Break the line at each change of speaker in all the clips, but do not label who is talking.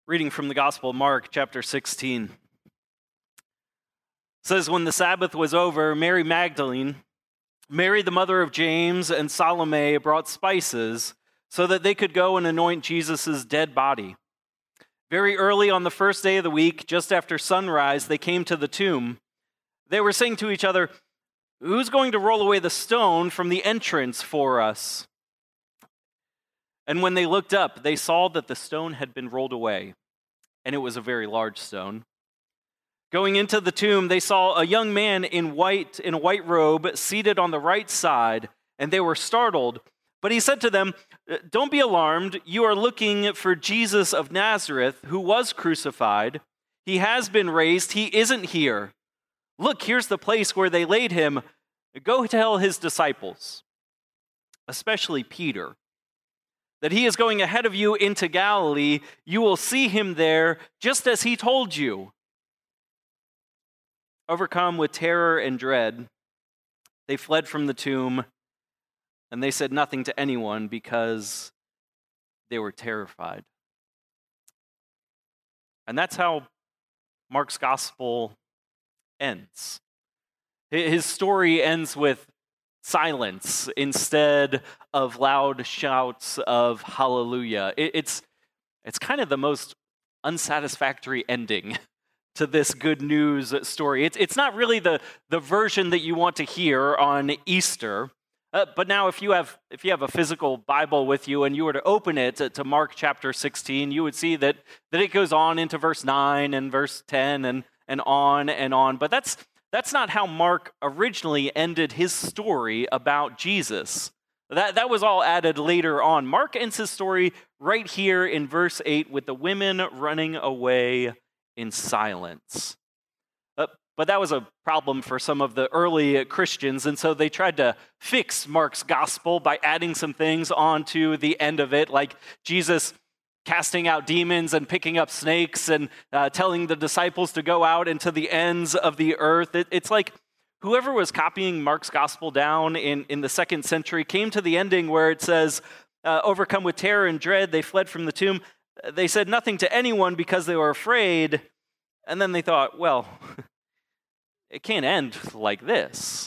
Reading from the Gospel of Mark, chapter 16. It says, when the Sabbath was over, Mary Magdalene, Mary the mother of James, and Salome brought spices so that they could go and anoint Jesus' dead body. Very early on the first day of the week, just after sunrise, they came to the tomb. They were saying to each other, "Who's going to roll away the stone from the entrance for us?" And when they looked up, they saw that the stone had been rolled away, and it was a very large stone. Going into the tomb, they saw a young man in a white robe, seated on the right side, and they were startled. But he said to them, "Don't be alarmed. You are looking for Jesus of Nazareth, who was crucified. He has been raised. He isn't here. Look, here's the place where they laid him. Go tell his disciples, especially Peter, that he is going ahead of you into Galilee. You will see him there, just as he told you." Overcome with terror and dread, they fled from the tomb, and they said nothing to anyone because they were terrified. And that's how Mark's gospel ends. His story ends with silence instead of loud shouts of hallelujah. It's kind of the most unsatisfactory ending to this good news story. It's not really the version that you want to hear on Easter. But now if you have a physical Bible with you and you were to open it to Mark chapter 16, you would see that it goes on into verse 9 and verse 10 and on and on. But that's not how Mark originally ended his story about Jesus. That was all added later on. Mark ends his story right here in verse 8 with the women running away in silence. But that was a problem for some of the early Christians, and so they tried to fix Mark's gospel by adding some things onto the end of it, like Jesus casting out demons and picking up snakes and telling the disciples to go out into the ends of the earth. It's like whoever was copying Mark's gospel down in the second century came to the ending where it says, overcome with terror and dread, they fled from the tomb. They said nothing to anyone because they were afraid. And then they thought, well, it can't end like this.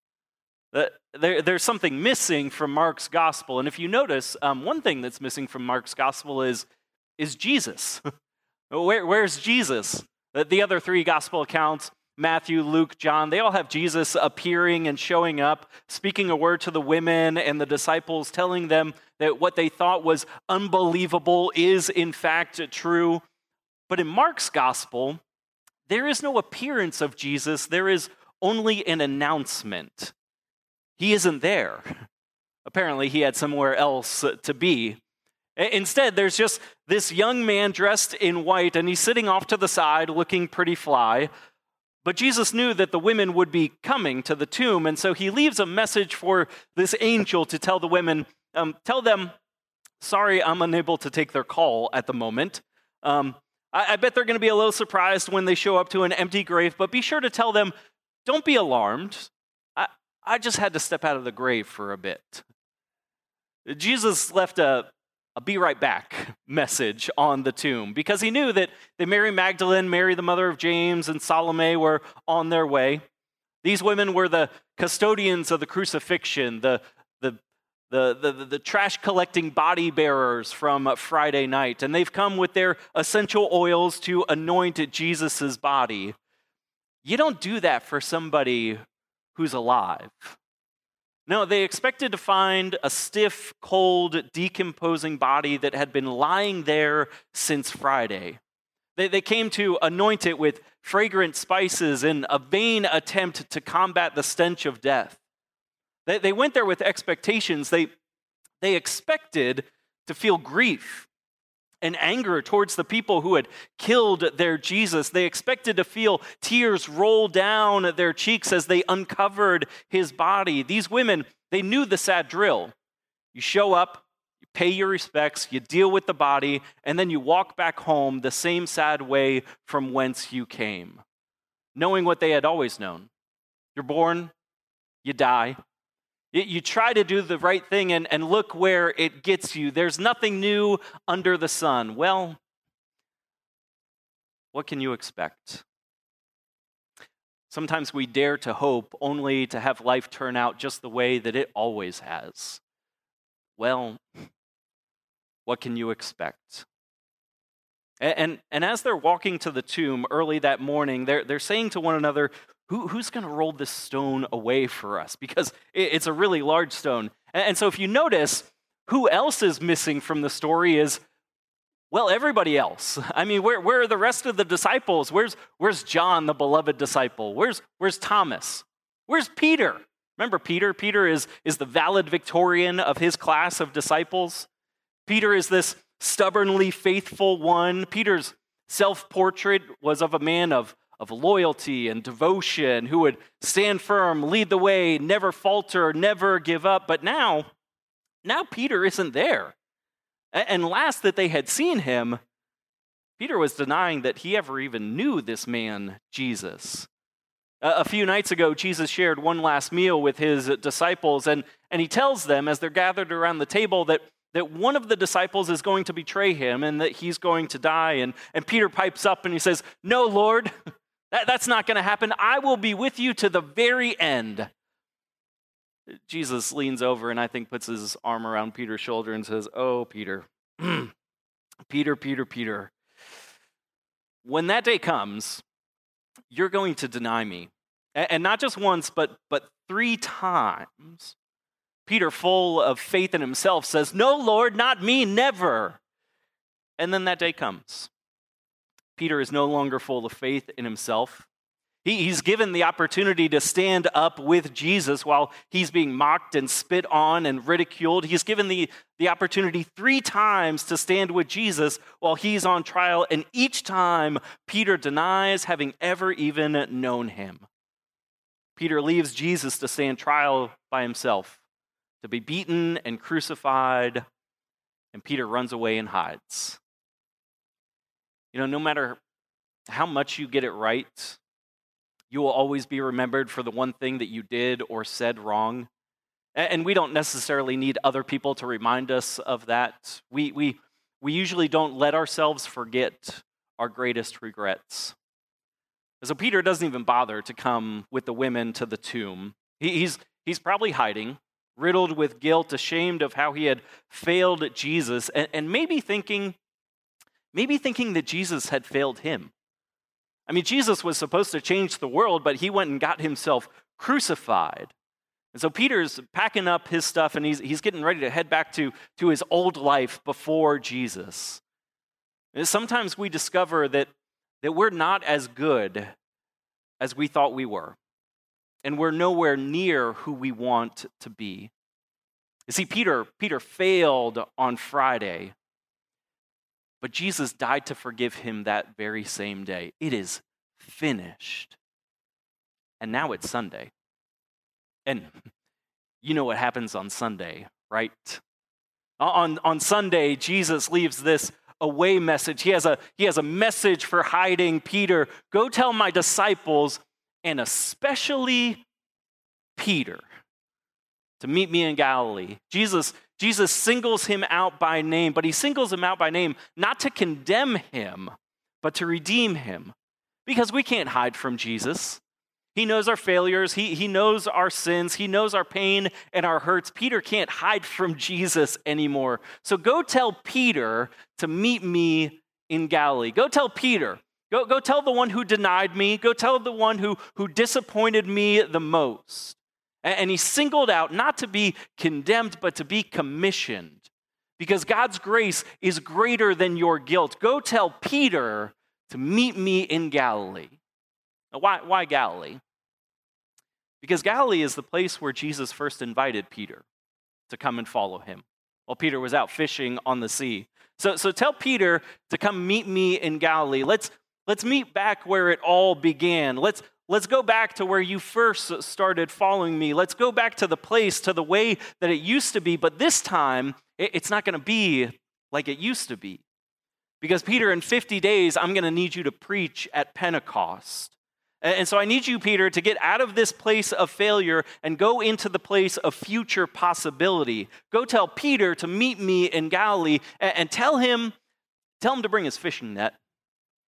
There's something missing from Mark's gospel. And if you notice, one thing that's missing from Mark's gospel is Jesus. Where's Jesus? The other three gospel accounts, Matthew, Luke, John, they all have Jesus appearing and showing up, speaking a word to the women and the disciples, telling them that what they thought was unbelievable is in fact true. But in Mark's gospel, there is no appearance of Jesus. There is only an announcement. He isn't there. Apparently, he had somewhere else to be. Instead, there's just this young man dressed in white, and he's sitting off to the side looking pretty fly. But Jesus knew that the women would be coming to the tomb, and so he leaves a message for this angel to tell the women, tell them, sorry, I'm unable to take their call at the moment. I bet they're going to be a little surprised when they show up to an empty grave, but be sure to tell them, don't be alarmed. I just had to step out of the grave for a bit. Jesus left a be right back message on the tomb because he knew that Mary Magdalene, Mary the mother of James, and Salome were on their way. These women were the custodians of the crucifixion, the trash collecting body bearers from Friday night, and they've come with their essential oils to anoint Jesus' body. You don't do that for somebody who's alive. No, they expected to find a stiff, cold, decomposing body that had been lying there since Friday. They came to anoint it with fragrant spices in a vain attempt to combat the stench of death. They went there with expectations. They expected to feel grief and anger towards the people who had killed their Jesus. They expected to feel tears roll down their cheeks as they uncovered his body. These women, they knew the sad drill. You show up, you pay your respects, you deal with the body, and then you walk back home the same sad way from whence you came, knowing what they had always known. You're born, you die. You try to do the right thing and look where it gets you. There's nothing new under the sun. Well, what can you expect? Sometimes we dare to hope only to have life turn out just the way that it always has. Well, what can you expect? And as they're walking to the tomb early that morning, they're saying to one another, who's going to roll this stone away for us? Because it's a really large stone. And so if you notice, who else is missing from the story is, well, everybody else. I mean, where are the rest of the disciples? Where's John, the beloved disciple? Where's Thomas? Where's Peter? Remember Peter? Peter is the valedictorian of his class of disciples. Peter is this stubbornly faithful one. Peter's self-portrait was of a man of loyalty and devotion who would stand firm, lead the way, never falter, never give up. But now Peter isn't there. And last that they had seen him, Peter was denying that he ever even knew this man, Jesus. A few nights ago, Jesus shared one last meal with his disciples, and he tells them as they're gathered around the table that one of the disciples is going to betray him and that he's going to die. And Peter pipes up and he says, "No, Lord, that's not going to happen. I will be with you to the very end." Jesus leans over and I think puts his arm around Peter's shoulder and says, "Oh, Peter, Peter, when that day comes, you're going to deny me." And not just once, but 3 times. Peter, full of faith in himself, says, "No, Lord, not me, never." And then that day comes. Peter is no longer full of faith in himself. He's given the opportunity to stand up with Jesus while he's being mocked and spit on and ridiculed. He's given the opportunity 3 times to stand with Jesus while he's on trial, and each time Peter denies having ever even known him. Peter leaves Jesus to stand trial by himself, to be beaten and crucified, and Peter runs away and hides. You know, no matter how much you get it right, you will always be remembered for the one thing that you did or said wrong. And we don't necessarily need other people to remind us of that. We usually don't let ourselves forget our greatest regrets. So Peter doesn't even bother to come with the women to the tomb. He's probably hiding, riddled with guilt, ashamed of how he had failed Jesus, and maybe thinking that Jesus had failed him. I mean, Jesus was supposed to change the world, but he went and got himself crucified. And so Peter's packing up his stuff, and he's getting ready to head back to his old life before Jesus. And sometimes we discover that we're not as good as we thought we were, and we're nowhere near who we want to be. You see, Peter failed on Friday, but Jesus died to forgive him that very same day. It is finished. And now it's Sunday. And you know what happens on Sunday, right? On Sunday, Jesus leaves this away message. He has a message for hiding Peter. Go tell my disciples, and especially Peter, to meet me in Galilee. Jesus singles him out by name, but he singles him out by name not to condemn him, but to redeem him. Because we can't hide from Jesus. He knows our failures. He knows our sins. He knows our pain and our hurts. Peter can't hide from Jesus anymore. So go tell Peter to meet me in Galilee. Go tell Peter. Go tell the one who denied me. Go tell the one who disappointed me the most. And he singled out not to be condemned, but to be commissioned. Because God's grace is greater than your guilt. Go tell Peter to meet me in Galilee. Now, why Galilee? Because Galilee is the place where Jesus first invited Peter to come and follow him while Peter was out fishing on the sea. So tell Peter to come meet me in Galilee. Let's meet back where it all began. Let's go back to where you first started following me. Let's go back to the place, to the way that it used to be. But this time, it's not going to be like it used to be. Because Peter, in 50 days, I'm going to need you to preach at Pentecost. And so I need you, Peter, to get out of this place of failure and go into the place of future possibility. Go tell Peter to meet me in Galilee and tell him to bring his fishing net.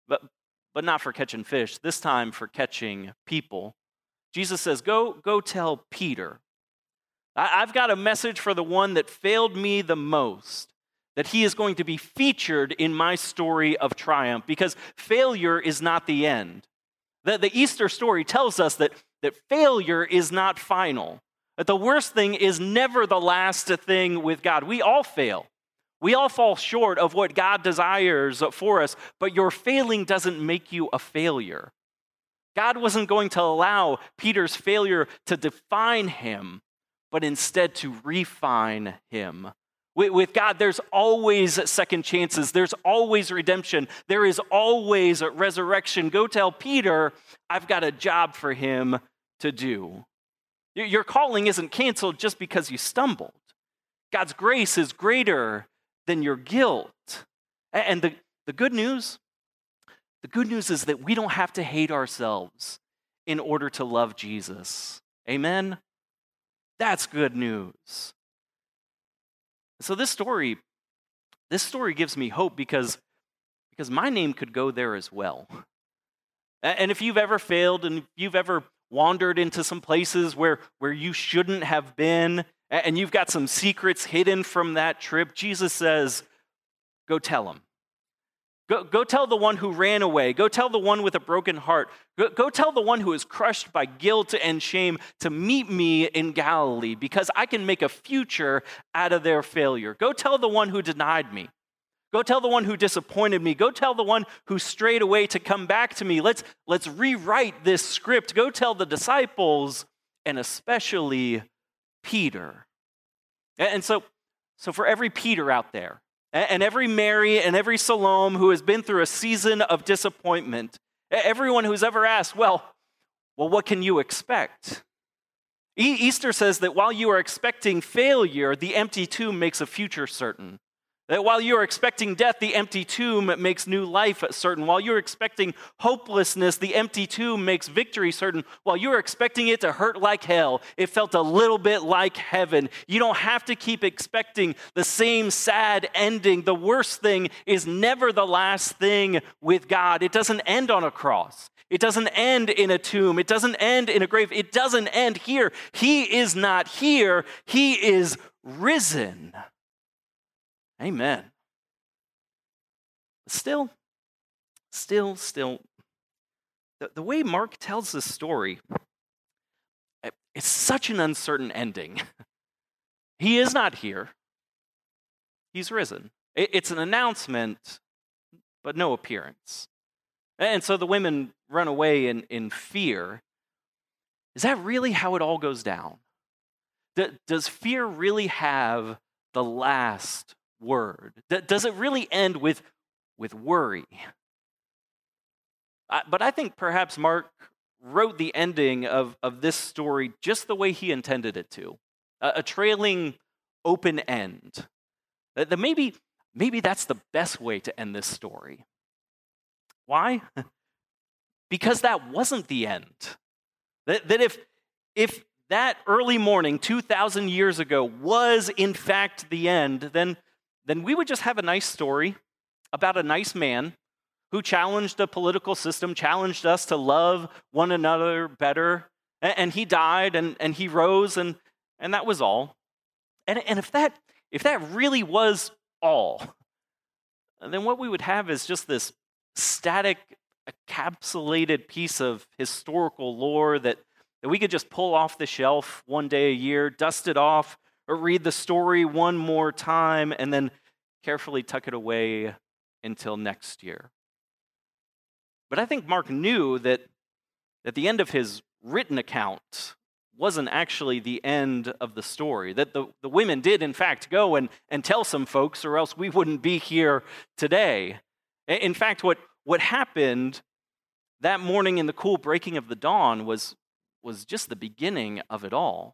but not for catching fish, this time for catching people. Jesus says, go tell Peter. I've got a message for the one that failed me the most, that he is going to be featured in my story of triumph, because failure is not the end. The Easter story tells us that failure is not final, that the worst thing is never the last thing with God. We all fail. We all fall short of what God desires for us, but your failing doesn't make you a failure. God wasn't going to allow Peter's failure to define him, but instead to refine him. With God, there's always second chances. There's always redemption. There is always resurrection. Go tell Peter, I've got a job for him to do. Your calling isn't canceled just because you stumbled. God's grace is greater than your guilt. And the good news is that we don't have to hate ourselves in order to love Jesus. Amen? That's good news. So this story gives me hope because my name could go there as well. And if you've ever failed and you've ever wandered into some places where you shouldn't have been, and you've got some secrets hidden from that trip, Jesus says, go tell him. Go tell the one who ran away. Go tell the one with a broken heart. Go tell the one who is crushed by guilt and shame to meet me in Galilee, because I can make a future out of their failure. Go tell the one who denied me. Go tell the one who disappointed me. Go tell the one who strayed away to come back to me. Let's rewrite this script. Go tell the disciples, and especially Peter. And so for every Peter out there, and every Mary and every Salome who has been through a season of disappointment, everyone who's ever asked, well, what can you expect? Easter says that while you are expecting failure, the empty tomb makes a future certain. That while you are expecting death, the empty tomb makes new life certain. While you're expecting hopelessness, the empty tomb makes victory certain. While you're expecting it to hurt like hell, it felt a little bit like heaven. You don't have to keep expecting the same sad ending. The worst thing is never the last thing with God. It doesn't end on a cross. It doesn't end in a tomb. It doesn't end in a grave. It doesn't end here. He is not here. He is risen. Amen. Still, the way Mark tells this story, it's such an uncertain ending. He is not here. He's risen. It's an announcement, but no appearance. And so the women run away in fear. Is that really how it all goes down? Does fear really have the last word? Does it really end with worry? But I think perhaps Mark wrote the ending of this story just the way he intended it to, a trailing open end. That maybe that's the best way to end this story. Why? Because that wasn't the end. That if that early morning 2,000 years ago was in fact the end, then we would just have a nice story about a nice man who challenged the political system, challenged us to love one another better, and he died and he rose, and that was all. And if that really was all, then what we would have is just this static, encapsulated piece of historical lore that we could just pull off the shelf one day a year, dust it off, or read the story one more time, and then carefully tuck it away until next year. But I think Mark knew that at the end of his written account wasn't actually the end of the story, that the women did in fact go and tell some folks, or else we wouldn't be here today. In fact, what happened that morning in the cool breaking of the dawn was just the beginning of it all.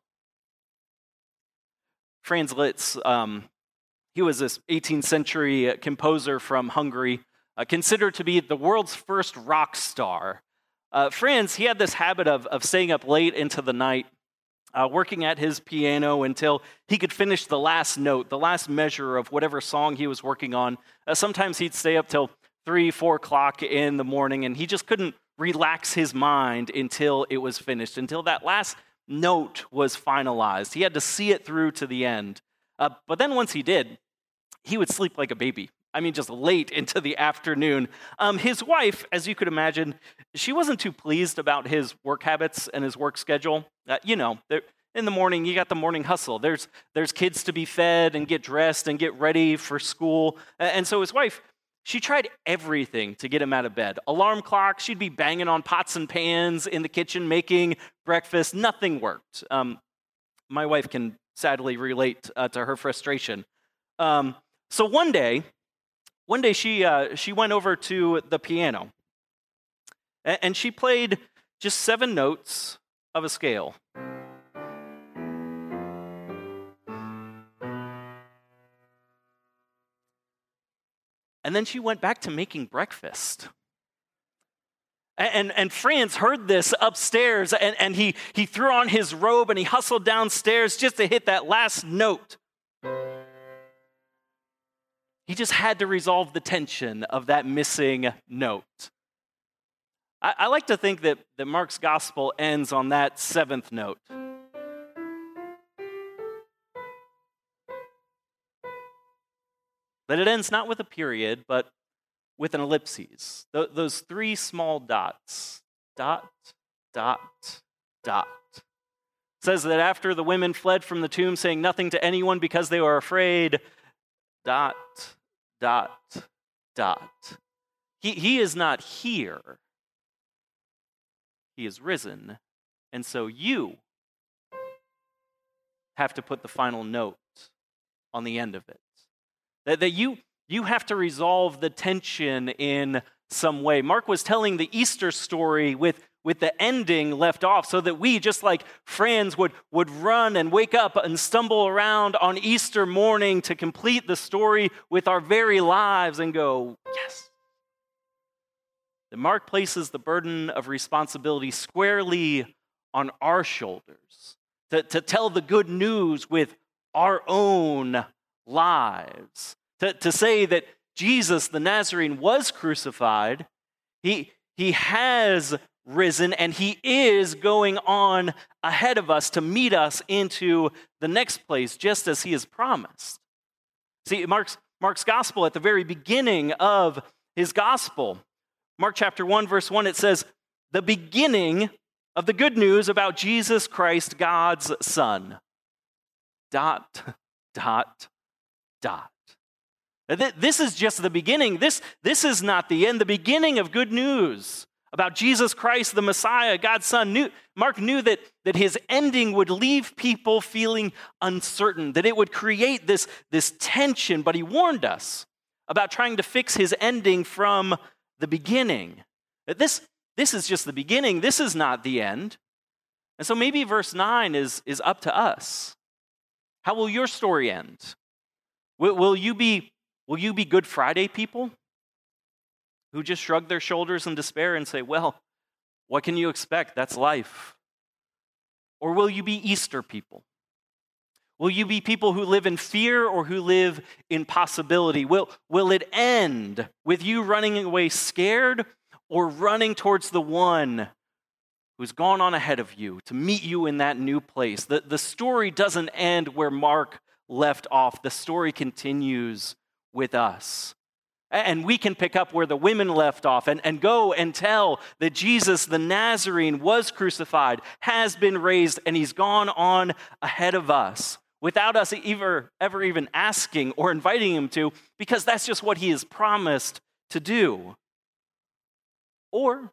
Franz Liszt, he was this 18th century composer from Hungary, considered to be the world's first rock star. Franz, he had this habit of staying up late into the night, working at his piano until he could finish the last note, the last measure of whatever song he was working on. Sometimes he'd stay up till 3, 4 o'clock in the morning, and he just couldn't relax his mind until it was finished, until that last note was finalized. He had to see it through to the end. But then once he did, he would sleep like a baby. I mean, just late into the afternoon. His wife, as you could imagine, she wasn't too pleased about his work habits and his work schedule. In the morning, you got the morning hustle. There's kids to be fed and get dressed and get ready for school. And so his wife, she tried everything to get him out of bed. Alarm clock, she'd be banging on pots and pans in the kitchen, making breakfast. Nothing worked. My wife can sadly relate to her frustration. So one day she went over to the piano, and she played just 7 notes of a scale. And then she went back to making breakfast. And Franz heard this upstairs, and he threw on his robe and he hustled downstairs just to hit that last note. He just had to resolve the tension of that missing note. I like to think that Mark's gospel ends on that 7th note. That it ends not with a period, but with an ellipses. Those 3 small dots. Dot, dot, dot. It says that after the women fled from the tomb, saying nothing to anyone because they were afraid, dot, dot, dot. He is not here. He is risen. And so you have to put the final note on the end of it. That you have to resolve the tension in some way. Mark was telling the Easter story with the ending left off so that we, just like Franz, would run and wake up and stumble around on Easter morning to complete the story with our very lives and go, yes. That Mark places the burden of responsibility squarely on our shoulders to tell the good news with our own lives. To say that Jesus, the Nazarene, was crucified, he has risen, and he is going on ahead of us to meet us into the next place, just as he has promised. See, Mark's gospel, at the very beginning of his gospel, Mark chapter 1, verse 1, it says, the beginning of the good news about Jesus Christ, God's Son. Dot, dot, dot. This is just the beginning. This is not the end. The beginning of good news about Jesus Christ, the Messiah, God's Son. Mark knew that his ending would leave people feeling uncertain, that it would create this tension, but he warned us about trying to fix his ending from the beginning. That this is just the beginning. This is not the end. And so maybe verse 9 is up to us. How will your story end? Will you be Good Friday people who just shrug their shoulders in despair and say, well, what can you expect? That's life. Or will you be Easter people? Will you be people who live in fear or who live in possibility? Will it end with you running away scared or running towards the one who's gone on ahead of you to meet you in that new place? The story doesn't end where Mark left off. The story continues with us. And we can pick up where the women left off and go and tell that Jesus, the Nazarene, was crucified, has been raised, and he's gone on ahead of us without us ever even asking or inviting him to, because that's just what he has promised to do. Or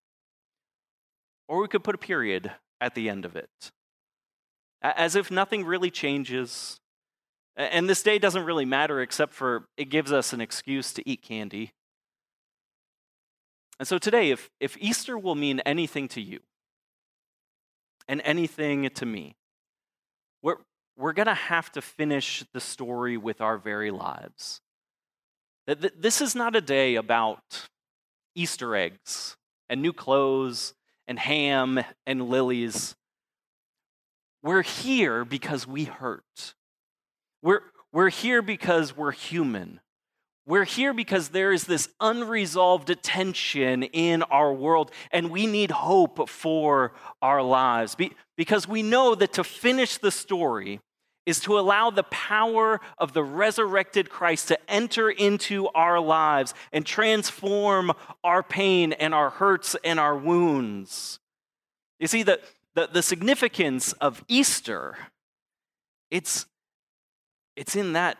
we could put a period at the end of it, as if nothing really changes. And this day doesn't really matter except for it gives us an excuse to eat candy. And so today, if Easter will mean anything to you and anything to me, we're going to have to finish the story with our very lives. This is not a day about Easter eggs and new clothes and ham and lilies. We're here because we hurt. We're here because we're human. We're here because there is this unresolved tension in our world, and we need hope for our lives. Because we know that to finish the story is to allow the power of the resurrected Christ to enter into our lives and transform our pain and our hurts and our wounds. You see, the significance of Easter, it's in that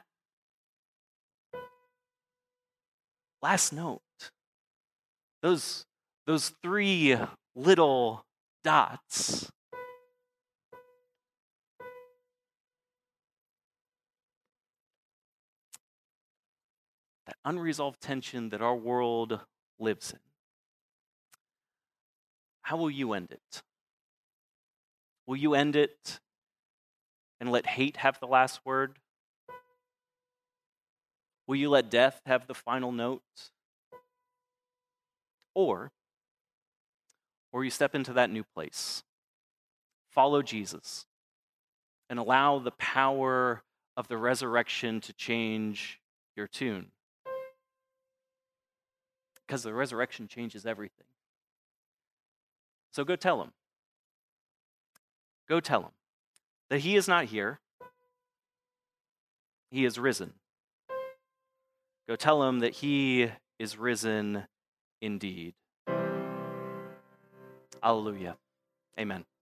last note. Those three little dots. That unresolved tension that our world lives in. How will you end it? Will you end it and let hate have the last word? Will you let death have the final note? Or you step into that new place, follow Jesus, and allow the power of the resurrection to change your tune. Because the resurrection changes everything. So go tell him. Go tell him that he is not here. He is risen. Go tell him that he is risen indeed. Hallelujah. Amen.